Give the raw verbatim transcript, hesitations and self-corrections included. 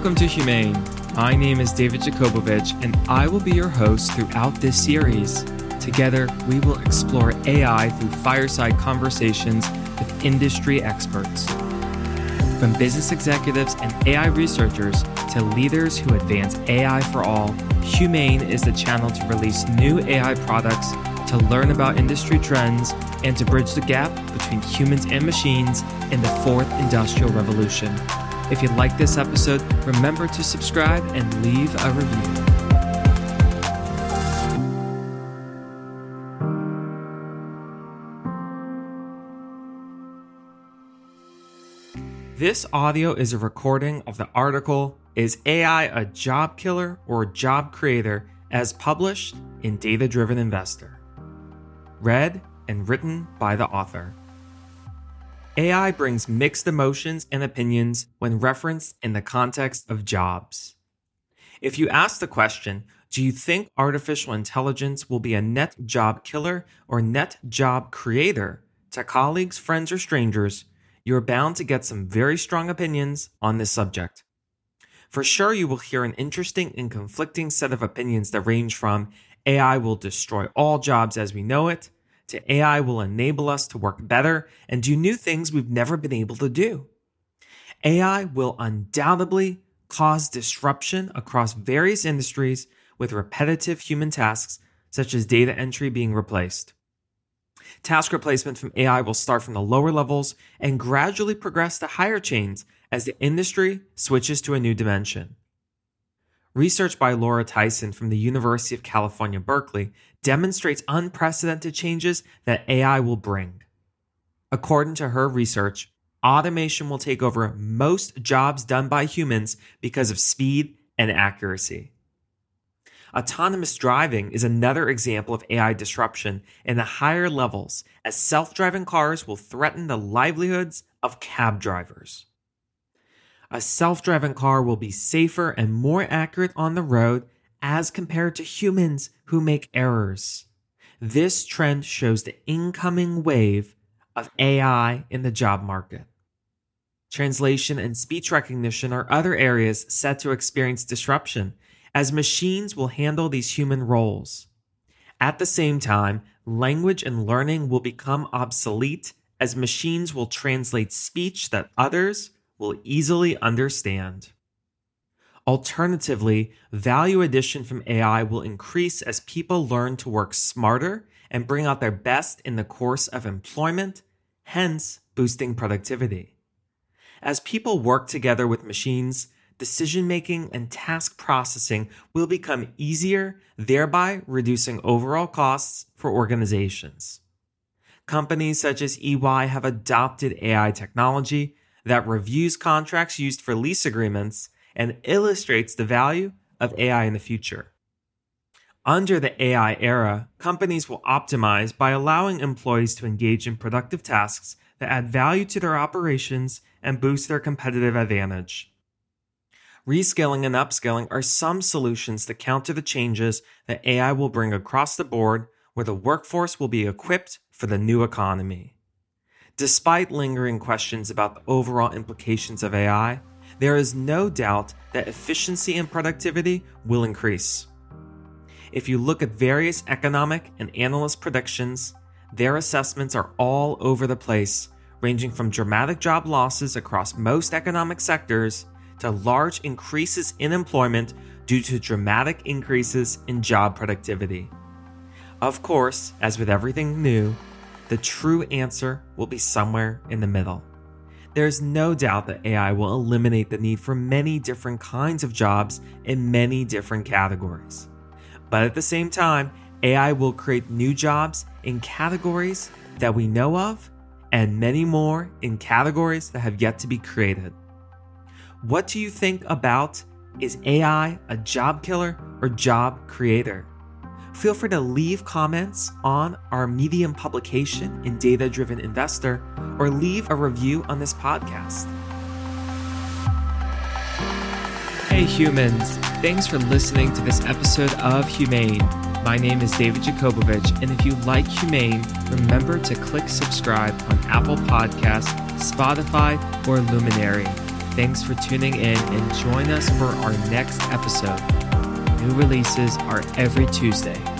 Welcome to Humane. My name is David Jakobovich, and I will be your host throughout this series. Together, we will explore A I through fireside conversations with industry experts. From business executives and A I researchers to leaders who advance A I for all, Humane is the channel to release new A I products, to learn about industry trends, and to bridge the gap between humans and machines in the fourth industrial revolution. If you like this episode, remember to subscribe and leave a review. This audio is a recording of the article, Is A I a Job Killer or a Job Creator?, as published in Data Driven Investor. Read and written by the author. A I brings mixed emotions and opinions when referenced in the context of jobs. If you ask the question, do you think artificial intelligence will be a net job killer or net job creator to colleagues, friends, or strangers, you're bound to get some very strong opinions on this subject. For sure, you will hear an interesting and conflicting set of opinions that range from A I will destroy all jobs as we know it, to A I will enable us to work better and do new things we've never been able to do. A I will undoubtedly cause disruption across various industries with repetitive human tasks such as data entry being replaced. Task replacement from A I will start from the lower levels and gradually progress to higher chains as the industry switches to a new dimension. Research by Laura Tyson from the University of California, Berkeley demonstrates unprecedented changes that A I will bring. According to her research, automation will take over most jobs done by humans because of speed and accuracy. Autonomous driving is another example of A I disruption in the higher levels, as self-driving cars will threaten the livelihoods of cab drivers. A self-driving car will be safer and more accurate on the road as compared to humans who make errors. This trend shows the incoming wave of A I in the job market. Translation and speech recognition are other areas set to experience disruption, as machines will handle these human roles. At the same time, language and learning will become obsolete as machines will translate speech that others will easily understand. Alternatively, value addition from A I will increase as people learn to work smarter and bring out their best in the course of employment, hence boosting productivity. As people work together with machines, decision-making and task processing will become easier, thereby reducing overall costs for organizations. Companies such as E Y have adopted A I technology that reviews contracts used for lease agreements and illustrates the value of A I in the future. Under the A I era, companies will optimize by allowing employees to engage in productive tasks that add value to their operations and boost their competitive advantage. Reskilling and upskilling are some solutions to counter the changes that A I will bring across the board, where the workforce will be equipped for the new economy. Despite lingering questions about the overall implications of A I, there is no doubt that efficiency and productivity will increase. If you look at various economic and analyst predictions, their assessments are all over the place, ranging from dramatic job losses across most economic sectors to large increases in employment due to dramatic increases in job productivity. Of course, as with everything new, the true answer will be somewhere in the middle. There's no doubt that A I will eliminate the need for many different kinds of jobs in many different categories. But at the same time, A I will create new jobs in categories that we know of and many more in categories that have yet to be created. What do you think about, is A I a job killer or job creator? Feel free to leave comments on our Medium publication in Data Driven Investor or leave a review on this podcast. Hey humans, thanks for listening to this episode of Humane. My name is David Jakobovich, and if you like Humane, remember to click subscribe on Apple Podcasts, Spotify, or Luminary. Thanks for tuning in and join us for our next episode. New releases are every Tuesday.